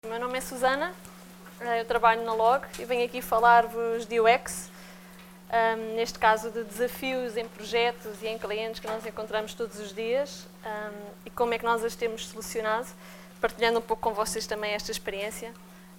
O meu nome é Susana, eu trabalho na Log e venho aqui falar-vos de UX, neste caso de desafios em projetos e em clientes que nós encontramos todos os dias e como é que nós as temos solucionado, partilhando um pouco com vocês também esta experiência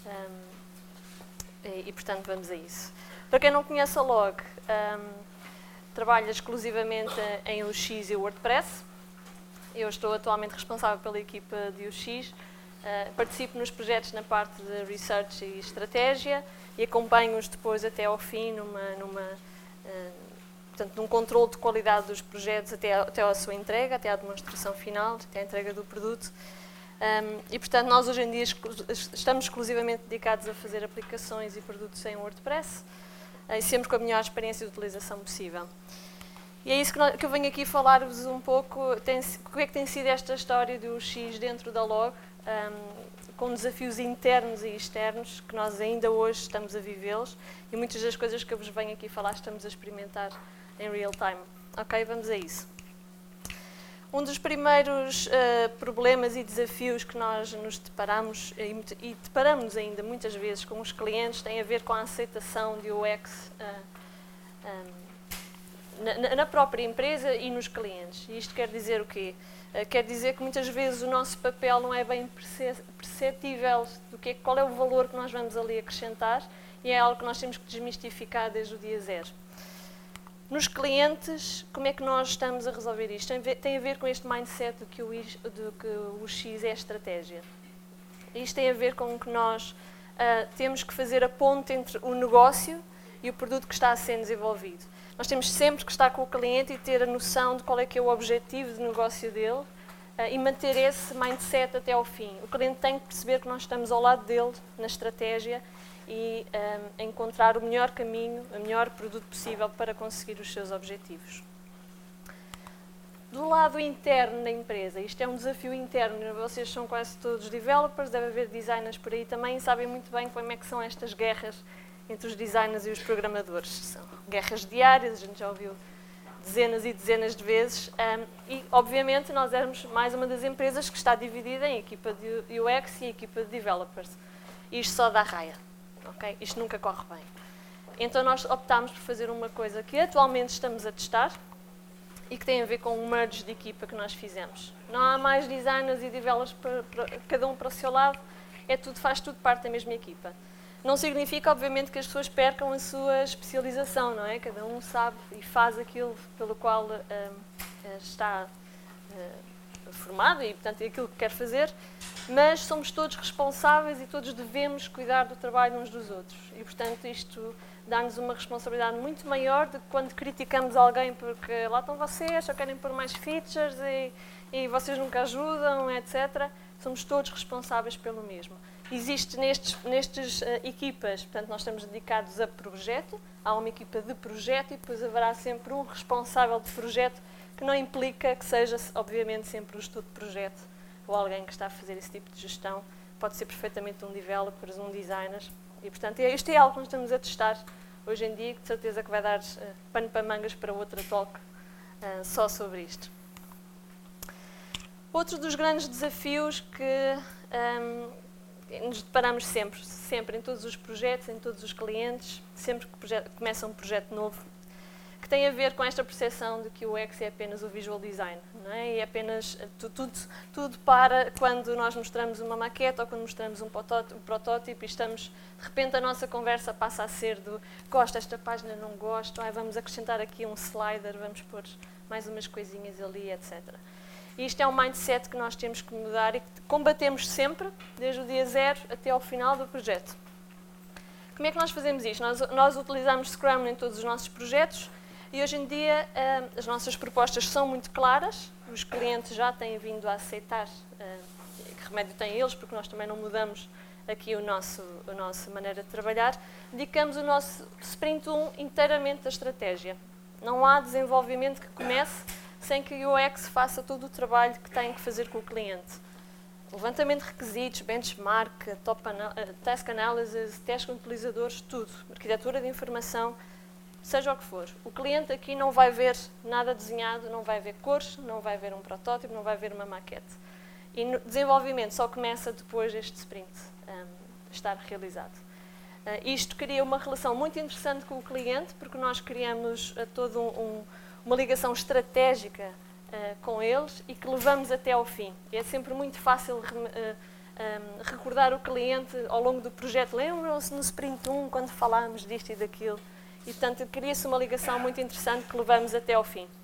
e portanto vamos a isso. Para quem não conhece a Log, trabalha exclusivamente em UX e WordPress. Eu estou atualmente responsável pela equipa de UX. Participo nos projetos na parte de Research e Estratégia e acompanho-os depois até ao fim portanto, num controle de qualidade dos projetos até à sua entrega, até à demonstração final, até à entrega do produto. E, portanto, nós hoje em dia estamos exclusivamente dedicados a fazer aplicações e produtos em WordPress e sempre com a melhor experiência de utilização possível. E é isso que eu venho aqui falar-vos um pouco, o que é que tem sido esta história do UX dentro da Log, com desafios internos e externos, que nós ainda hoje estamos a vivê-los, e muitas das coisas que eu vos venho aqui falar estamos a experimentar em real time. Ok, vamos a isso. Um dos primeiros problemas e desafios que nós nos deparamos, e deparamos ainda muitas vezes com os clientes, tem a ver com a aceitação de UX na própria empresa e nos clientes. E isto quer dizer o quê? Quer dizer que muitas vezes o nosso papel não é bem perceptível do qual é o valor que nós vamos ali acrescentar e é algo que nós temos que desmistificar desde o dia zero. Nos clientes, como é que nós estamos a resolver isto? Tem a ver com este mindset de que o X é estratégia. Isto tem a ver com que nós temos que fazer a ponte entre o negócio e o produto que está a ser desenvolvido. Nós temos sempre que estar com o cliente e ter a noção de qual é que é o objetivo de negócio dele e manter esse mindset até ao fim. O cliente tem que perceber que nós estamos ao lado dele na estratégia e encontrar o melhor caminho, o melhor produto possível para conseguir os seus objetivos. Do lado interno da empresa, isto é um desafio interno, vocês são quase todos developers, deve haver designers por aí também, sabem muito bem como é que são estas guerras entre os designers e os programadores. São guerras diárias, a gente já ouviu dezenas e dezenas de vezes e, obviamente, nós éramos mais uma das empresas que está dividida em equipa de UX e equipa de developers. Isto só dá raia, ok? Isto nunca corre bem. Então nós optámos por fazer uma coisa que atualmente estamos a testar e que tem a ver com o merge de equipa que nós fizemos. Não há mais designers e developers cada um para o seu lado, faz tudo parte da mesma equipa. Não significa, obviamente, que as pessoas percam a sua especialização, não é? Cada um sabe e faz aquilo pelo qual está formado e, portanto, é aquilo que quer fazer, mas somos todos responsáveis e todos devemos cuidar do trabalho uns dos outros. E, portanto, isto dá-nos uma responsabilidade muito maior do que quando criticamos alguém porque lá estão vocês, só querem pôr mais features e vocês nunca ajudam, etc. Somos todos responsáveis pelo mesmo. Existe nestas equipas, portanto, nós estamos dedicados a projeto, há uma equipa de projeto e depois haverá sempre um responsável de projeto, que não implica que seja, obviamente, sempre o gestor de projeto ou alguém que está a fazer esse tipo de gestão. Pode ser perfeitamente um developer, um designer. E, portanto, isto é algo que nós estamos a testar hoje em dia e de certeza que vai dar pano para mangas para outra talk só sobre isto. Outro dos grandes desafios que nos deparamos sempre em todos os projetos, em todos os clientes, sempre que começa um projeto novo, que tem a ver com esta percepção de que o UX é apenas o visual design, não é? E é apenas tudo para quando nós mostramos uma maquete ou quando mostramos um protótipo e estamos, de repente a nossa conversa passa a ser do gosto desta página, não gosto, vamos acrescentar aqui um slider, vamos pôr mais umas coisinhas ali, etc. E isto é um mindset que nós temos que mudar e que combatemos sempre, desde o dia zero até ao final do projeto. Como é que nós fazemos isto? Nós utilizamos Scrum em todos os nossos projetos e hoje em dia as nossas propostas são muito claras, os clientes já têm vindo a aceitar que remédio têm eles, porque nós também não mudamos aqui a nossa maneira de trabalhar. Dedicamos o nosso Sprint 1 inteiramente à estratégia. Não há desenvolvimento que comece sem que o UX faça todo o trabalho que tem que fazer com o cliente. Levantamento de requisitos, benchmark, task analysis, teste com utilizadores, tudo. Arquitetura de informação, seja o que for. O cliente aqui não vai ver nada desenhado, não vai ver cores, não vai ver um protótipo, não vai ver uma maquete. E o desenvolvimento só começa depois deste sprint estar realizado. Isto cria uma relação muito interessante com o cliente, porque nós criamos toda uma ligação estratégica com eles e que levamos até ao fim. É sempre muito fácil recordar o cliente ao longo do projeto. Lembram-se no Sprint 1, quando falámos disto e daquilo? E, portanto, cria-se uma ligação muito interessante que levamos até ao fim.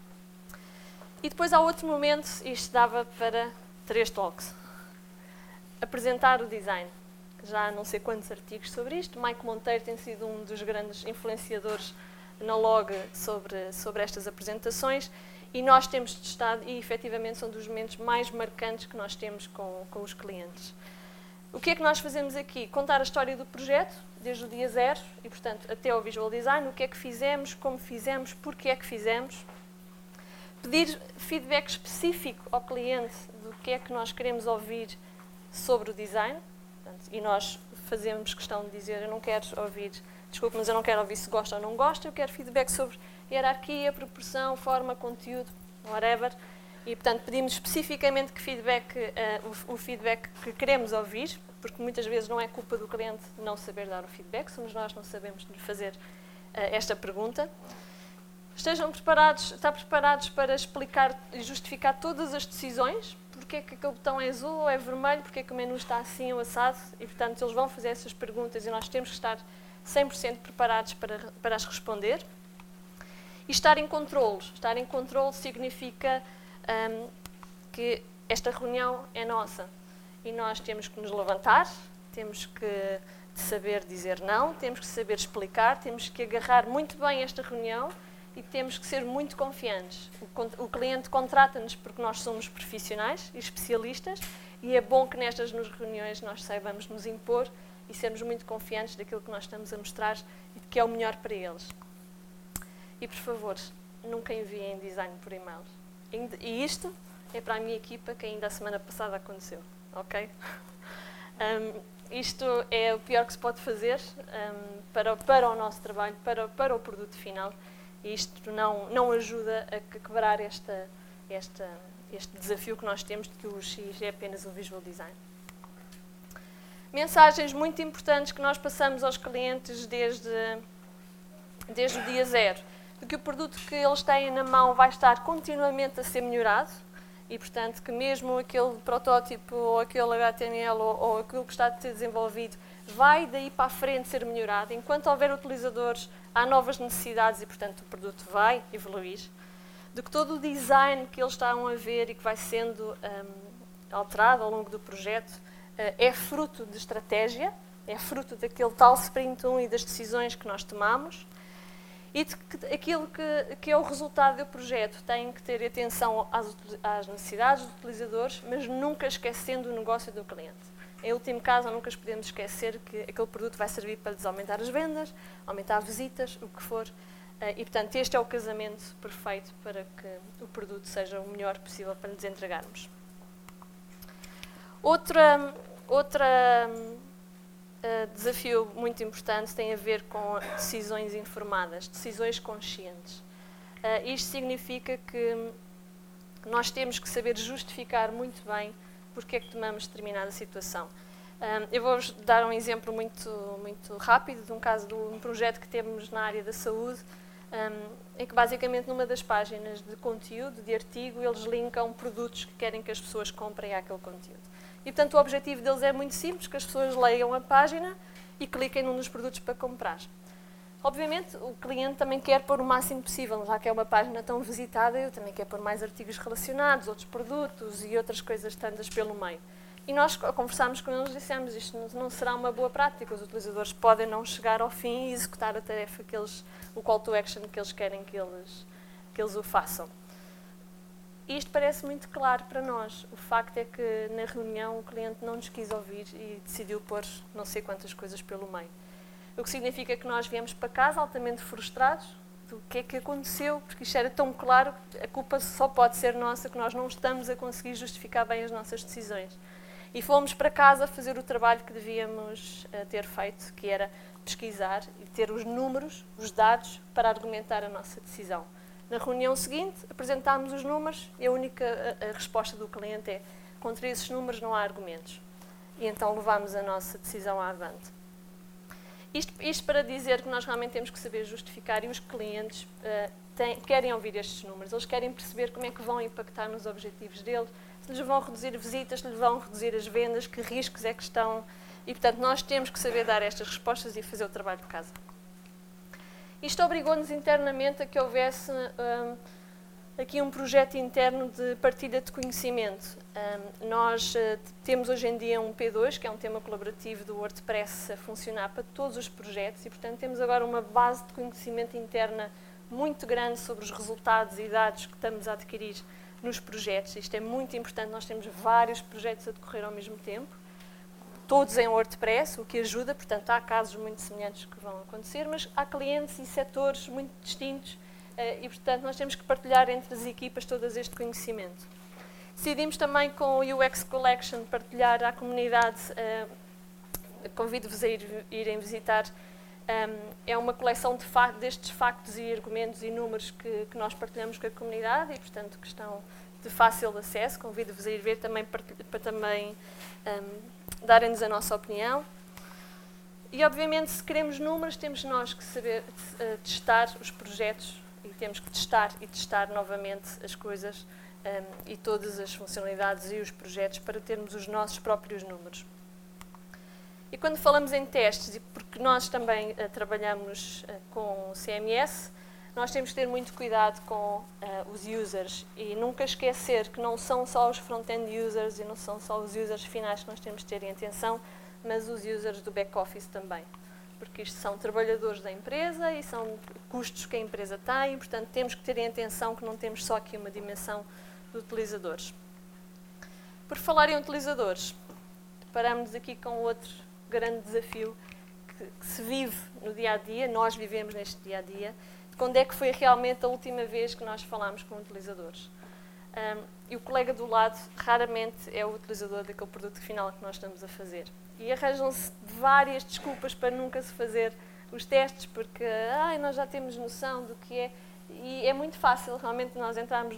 E depois há outro momento, isto dava para 3 talks. Apresentar o design. Já há não sei quantos artigos sobre isto. Mike Monteiro tem sido um dos grandes influenciadores na Log sobre estas apresentações. E nós temos testado, e efetivamente são dos momentos mais marcantes que nós temos com os clientes. O que é que nós fazemos aqui? Contar a história do projeto, desde o dia 0, e portanto até ao Visual Design, o que é que fizemos, como fizemos, porque é que fizemos. Pedir feedback específico ao cliente do que é que nós queremos ouvir sobre o design. Portanto, e nós fazemos questão de dizer, eu não quero ouvir, desculpe, mas eu não quero ouvir se gosta ou não gosta, eu quero feedback sobre hierarquia, proporção, forma, conteúdo, whatever. E, portanto, pedimos especificamente que o feedback que queremos ouvir, porque muitas vezes não é culpa do cliente não saber dar o feedback, somos nós que não sabemos lhe fazer esta pergunta. Estejam preparados para explicar e justificar todas as decisões, porque é que aquele botão é azul ou é vermelho, porque é que o menu está assim ou assado, e, portanto, eles vão fazer essas perguntas e nós temos que estar 100% preparados para as responder. E estar em controle. Estar em controle significa que esta reunião é nossa e nós temos que nos levantar, temos que saber dizer não, temos que saber explicar, temos que agarrar muito bem esta reunião e temos que ser muito confiantes. O cliente contrata-nos porque nós somos profissionais e especialistas e é bom que nestas reuniões nós saibamos nos impor e sermos muito confiantes daquilo que nós estamos a mostrar e que é o melhor para eles. E, por favor, nunca enviem design por e-mail. E isto é para a minha equipa, que ainda a semana passada aconteceu, ok? Isto é o pior que se pode fazer para o nosso trabalho, para o produto final. E isto não ajuda a quebrar este desafio que nós temos de que o X é apenas um visual design. Mensagens muito importantes que nós passamos aos clientes desde o dia 0. De que o produto que eles têm na mão vai estar continuamente a ser melhorado e, portanto, que mesmo aquele protótipo ou aquele HTML ou aquilo que está a ser desenvolvido vai daí para a frente ser melhorado. Enquanto houver utilizadores, há novas necessidades e, portanto, o produto vai evoluir. De que todo o design que eles estão a ver e que vai sendo alterado ao longo do projeto é fruto de estratégia, é fruto daquele tal Sprint 1 e das decisões que nós tomamos. E de que aquilo que é o resultado do projeto tem que ter atenção às necessidades dos utilizadores, mas nunca esquecendo o negócio do cliente. Em último caso, nunca podemos esquecer que aquele produto vai servir para lhes aumentar as vendas, aumentar visitas, o que for. E, portanto, este é o casamento perfeito para que o produto seja o melhor possível para lhes entregarmos. Outra desafio muito importante tem a ver com decisões informadas, decisões conscientes. Isto significa que nós temos que saber justificar muito bem porque é que tomamos determinada situação. Eu vou-vos dar um exemplo muito rápido de um caso de um projeto que temos na área da saúde, em que basicamente numa das páginas de conteúdo, de artigo, eles linkam produtos que querem que as pessoas comprem aquele conteúdo. E, portanto, o objetivo deles é muito simples, que as pessoas leiam a página e cliquem num dos produtos para comprar. Obviamente, o cliente também quer pôr o máximo possível, já que é uma página tão visitada, eu também quero pôr mais artigos relacionados, outros produtos e outras coisas tantas pelo meio. E nós conversámos com eles e dissemos, isto não será uma boa prática, os utilizadores podem não chegar ao fim e executar a tarefa o call to action que eles querem que eles o façam. Isto parece muito claro para nós. O facto é que na reunião o cliente não nos quis ouvir e decidiu pôr não sei quantas coisas pelo meio. O que significa que nós viemos para casa altamente frustrados do que é que aconteceu, porque isto era tão claro que a culpa só pode ser nossa, que nós não estamos a conseguir justificar bem as nossas decisões. E fomos para casa fazer o trabalho que devíamos ter feito, que era pesquisar e ter os números, os dados, para argumentar a nossa decisão. Na reunião seguinte, apresentámos os números e a única resposta do cliente é contra esses números não há argumentos. E então levamos a nossa decisão avante. Isto para dizer que nós realmente temos que saber justificar, e os clientes querem ouvir estes números, eles querem perceber como é que vão impactar nos objetivos deles, se lhes vão reduzir visitas, se lhes vão reduzir as vendas, que riscos é que estão... E, portanto, nós temos que saber dar estas respostas e fazer o trabalho de casa. Isto obrigou-nos internamente a que houvesse aqui um projeto interno de partilha de conhecimento. Nós temos hoje em dia um P2, que é um tema colaborativo do WordPress, a funcionar para todos os projetos e, portanto, temos agora uma base de conhecimento interna muito grande sobre os resultados e dados que estamos a adquirir nos projetos. Isto é muito importante, nós temos vários projetos a decorrer ao mesmo tempo, todos em WordPress, o que ajuda, portanto, há casos muito semelhantes que vão acontecer, mas há clientes e setores muito distintos e, portanto, nós temos que partilhar entre as equipas todo este conhecimento. Decidimos também com o UX Collection partilhar à comunidade, convido-vos a irem visitar, é uma coleção destes factos e argumentos e números que nós partilhamos com a comunidade e, portanto, que estão de fácil acesso. Convido-vos a ir ver também para também darem-nos a nossa opinião. E, obviamente, se queremos números, temos nós que saber testar os projetos e temos que testar e testar novamente as coisas e todas as funcionalidades e os projetos para termos os nossos próprios números. E quando falamos em testes, e porque nós também trabalhamos com CMS, nós temos que ter muito cuidado com os users e nunca esquecer que não são só os front-end users e não são só os users finais que nós temos de ter em atenção, mas os users do back-office também. Porque isto são trabalhadores da empresa e são custos que a empresa tem, e, portanto, temos que ter em atenção que não temos só aqui uma dimensão de utilizadores. Por falar em utilizadores, paramos aqui com outro grande desafio que se vive no dia-a-dia, nós vivemos neste dia-a-dia, de quando é que foi realmente a última vez que nós falámos com utilizadores. E o colega do lado raramente é o utilizador daquele produto final que nós estamos a fazer. E arranjam-se várias desculpas para nunca se fazer os testes, porque nós já temos noção do que é, e é muito fácil realmente nós entrarmos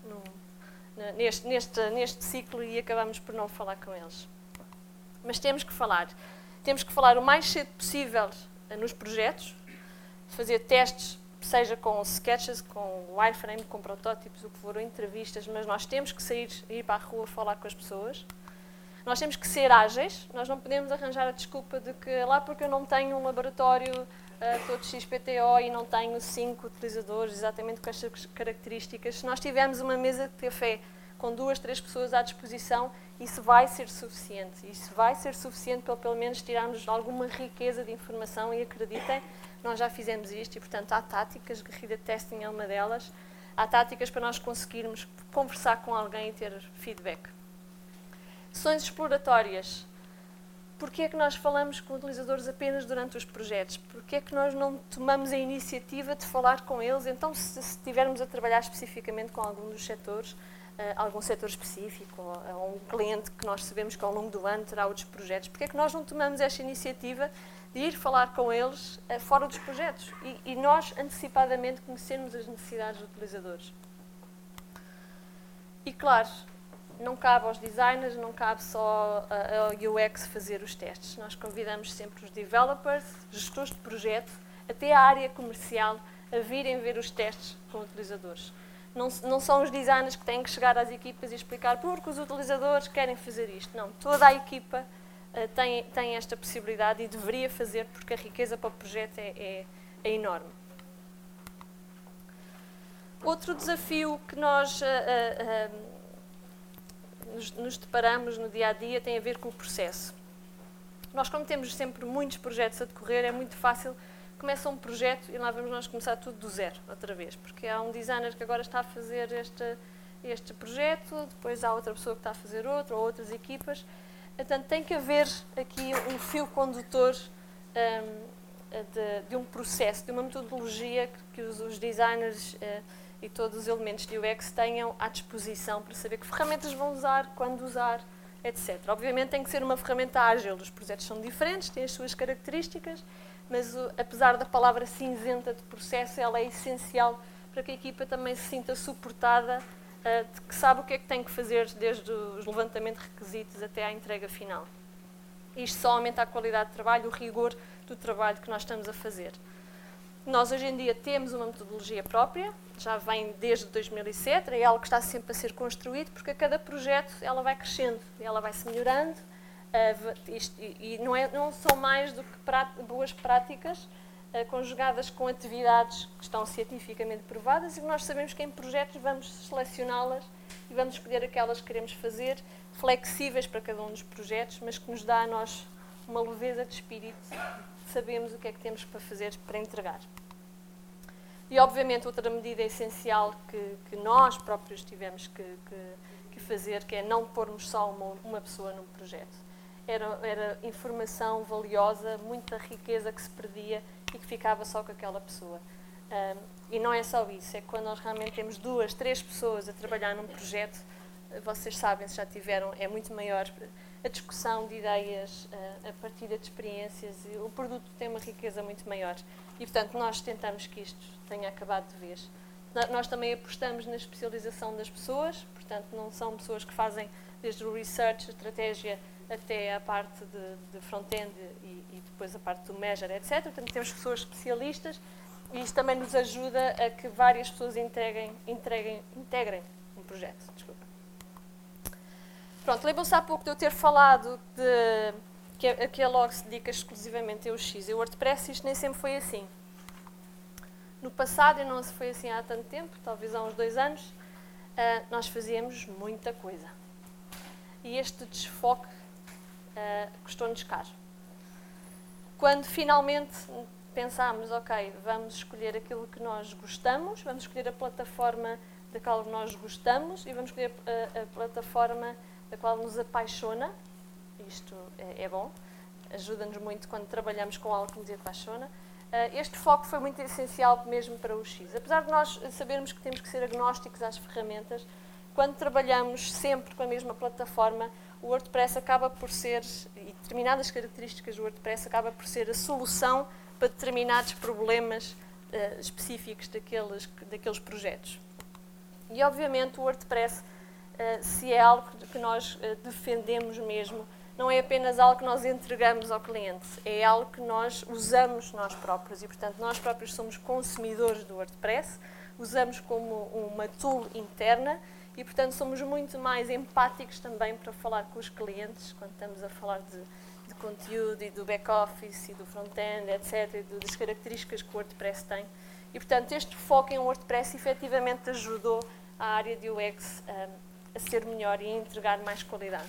neste ciclo e acabamos por não falar com eles. Mas temos que falar o mais cedo possível nos projetos, fazer testes, seja com sketches, com wireframe, com protótipos, o que for, ou entrevistas, mas nós temos que ir para a rua falar com as pessoas. Nós temos que ser ágeis, nós não podemos arranjar a desculpa de que lá porque eu não tenho um laboratório todo XPTO e não tenho 5 utilizadores exatamente com estas características. Se nós tivermos uma mesa de café com 2, 3 pessoas à disposição, isso vai ser suficiente. Isso vai ser suficiente para pelo menos tirarmos alguma riqueza de informação e acreditem, nós já fizemos isto e, portanto, há táticas, guerrilla testing é uma delas, há táticas para nós conseguirmos conversar com alguém e ter feedback. Sessões exploratórias. Porquê é que nós falamos com utilizadores apenas durante os projetos? Porquê é que nós não tomamos a iniciativa de falar com eles? Então, se estivermos a trabalhar especificamente com algum dos setores, algum setor específico, ou um cliente que nós sabemos que ao longo do ano terá outros projetos, porquê é que nós não tomamos esta iniciativa de ir falar com eles fora dos projetos e nós antecipadamente conhecermos as necessidades dos utilizadores? E claro, não cabe aos designers, não cabe só ao UX fazer os testes. Nós convidamos sempre os developers, gestores de projeto, até a área comercial, a virem ver os testes com utilizadores. Não são os designers que têm que chegar às equipas e explicar porque os utilizadores querem fazer isto. Não, toda a equipa tem esta possibilidade e deveria fazer porque a riqueza para o projeto é enorme. Outro desafio que nós nos deparamos no dia-a-dia tem a ver com o processo. Nós, como temos sempre muitos projetos a decorrer, é muito fácil, começa um projeto e lá vamos nós começar tudo do zero, outra vez, porque há um designer que agora está a fazer este projeto, depois há outra pessoa que está a fazer outro, ou outras equipas. Portanto, tem que haver aqui um fio condutor de um processo, de uma metodologia que os designers e todos os elementos de UX tenham à disposição para saber que ferramentas vão usar, quando usar, etc. Obviamente tem que ser uma ferramenta ágil, os projetos são diferentes, têm as suas características, mas apesar da palavra cinzenta de processo, ela é essencial para que a equipa também se sinta suportada de que sabe o que é que tem que fazer desde os levantamento de requisitos até à entrega final. Isto só aumenta a qualidade de trabalho, o rigor do trabalho que nós estamos a fazer. Nós hoje em dia temos uma metodologia própria, já vem desde 2007, é algo que está sempre a ser construído, porque a cada projeto ela vai crescendo, ela vai se melhorando, e não são mais do que boas práticas conjugadas com atividades que estão cientificamente provadas, e nós sabemos que em projetos vamos selecioná-las e vamos escolher aquelas que queremos fazer, flexíveis para cada um dos projetos, mas que nos dá a nós uma leveza de espírito, sabemos o que é que temos para fazer, para entregar. E, obviamente, outra medida essencial que nós próprios tivemos que fazer, que é não pormos só uma pessoa num projeto. Era informação valiosa, muita riqueza que se perdia e que ficava só com aquela pessoa. E não é só isso, é que quando nós realmente temos 2, 3 pessoas a trabalhar num projeto, vocês sabem, se já tiveram, é muito maior a discussão de ideias, a partilha de experiências, e o produto tem uma riqueza muito maior. E, portanto, nós tentamos que isto tenha acabado de vez. Nós também apostamos na especialização das pessoas, portanto, não são pessoas que fazem desde o research, a estratégia, até a parte de front-end e depois a parte do measure, etc. Portanto, temos pessoas especialistas e isto também nos ajuda a que várias pessoas integrem um projeto. Desculpa. Pronto, lembram-se há pouco de eu ter falado que a log se dedica exclusivamente a UX e o WordPress. Isto nem sempre foi assim. No passado, e não se foi assim há tanto tempo, talvez há uns 2 anos, nós fazíamos muita coisa. E este desfoque custou-nos caro. Quando finalmente pensámos, ok, vamos escolher aquilo que nós gostamos, vamos escolher a plataforma da qual nós gostamos e vamos escolher a plataforma da qual nos apaixona. Isto é bom, ajuda-nos muito quando trabalhamos com algo que nos apaixona. Este foco foi muito essencial mesmo para o UX. Apesar de nós sabermos que temos que ser agnósticos às ferramentas, quando trabalhamos sempre com a mesma plataforma, o WordPress acaba por ser, e determinadas características do WordPress acaba por ser a solução para determinados problemas específicos daqueles projetos. E, obviamente, o WordPress, se é algo que nós defendemos mesmo, não é apenas algo que nós entregamos ao cliente, é algo que nós usamos nós próprios e, portanto, nós próprios somos consumidores do WordPress, usamos como uma tool interna e, portanto, somos muito mais empáticos também para falar com os clientes, quando estamos a falar de conteúdo e do back-office e do front-end, etc., e das características que o WordPress tem. E, portanto, este foco em WordPress efetivamente ajudou a área de UX a ser melhor e a entregar mais qualidade.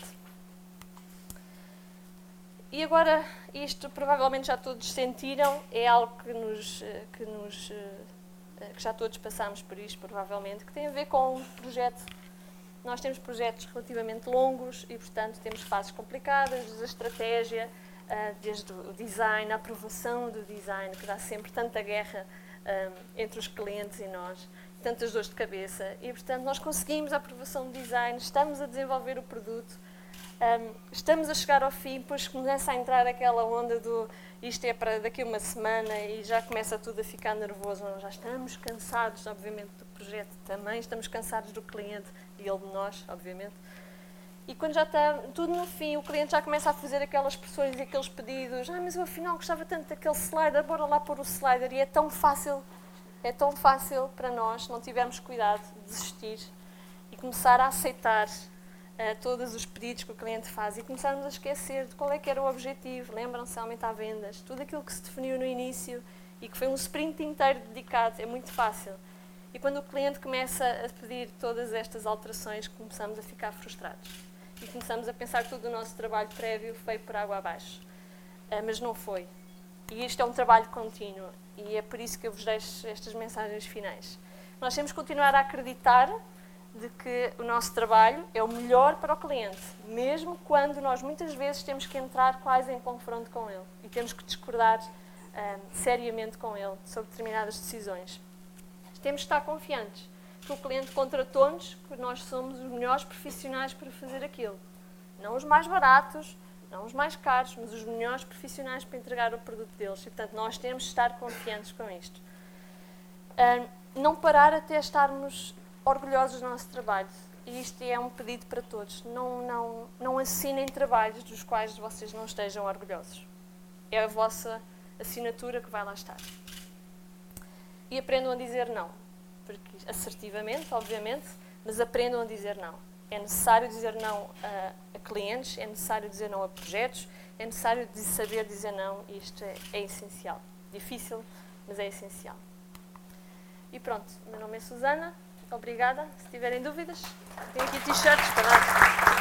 E agora, isto provavelmente já todos sentiram, é algo que já todos passámos por isto, provavelmente, que tem a ver com um projeto. Nós temos projetos relativamente longos e, portanto, temos fases complicadas, desde a estratégia, desde o design, a aprovação do design, que dá sempre tanta guerra entre os clientes e nós, tantas dores de cabeça. E, portanto, nós conseguimos a aprovação do design, estamos a desenvolver o produto, estamos a chegar ao fim, depois começa a entrar aquela onda do isto é para daqui a uma semana e já começa tudo a ficar nervoso. Nós já estamos cansados, obviamente, do projeto também, estamos cansados do cliente e ele de nós, obviamente. E quando já está tudo no fim, o cliente já começa a fazer aquelas pressões e aqueles pedidos. Mas eu afinal gostava tanto daquele slider, bora lá pôr o slider. E é tão fácil para nós, se não tivermos cuidado, de desistir e começar a aceitar todos os pedidos que o cliente faz e começarmos a esquecer de qual é que era o objetivo. Lembram-se, aumentar vendas, tudo aquilo que se definiu no início e que foi um sprint inteiro dedicado, é muito fácil. E quando o cliente começa a pedir todas estas alterações, começamos a ficar frustrados. E começamos a pensar que todo o nosso trabalho prévio foi por água abaixo. Mas não foi. E isto é um trabalho contínuo. E é por isso que eu vos deixo estas mensagens finais. Nós temos que continuar a acreditar de que o nosso trabalho é o melhor para o cliente, mesmo quando nós muitas vezes temos que entrar quase em confronto com ele e temos que discordar seriamente com ele sobre determinadas decisões. Temos que estar confiantes que o cliente contratou-nos, que nós somos os melhores profissionais para fazer aquilo. Não os mais baratos, não os mais caros, mas os melhores profissionais para entregar o produto deles. E, portanto, nós temos que estar confiantes com isto. Não parar até estarmos orgulhosos do nosso trabalho. E isto é um pedido para todos. Não assinem trabalhos dos quais vocês não estejam orgulhosos. É a vossa assinatura que vai lá estar. E aprendam a dizer não. Porque, assertivamente, obviamente, mas aprendam a dizer não. É necessário dizer não a clientes, é necessário dizer não a projetos, é necessário saber dizer não, e isto é essencial. Difícil, mas é essencial. E pronto, meu nome é Susana, obrigada. Se tiverem dúvidas, tenho aqui t-shirts para dar.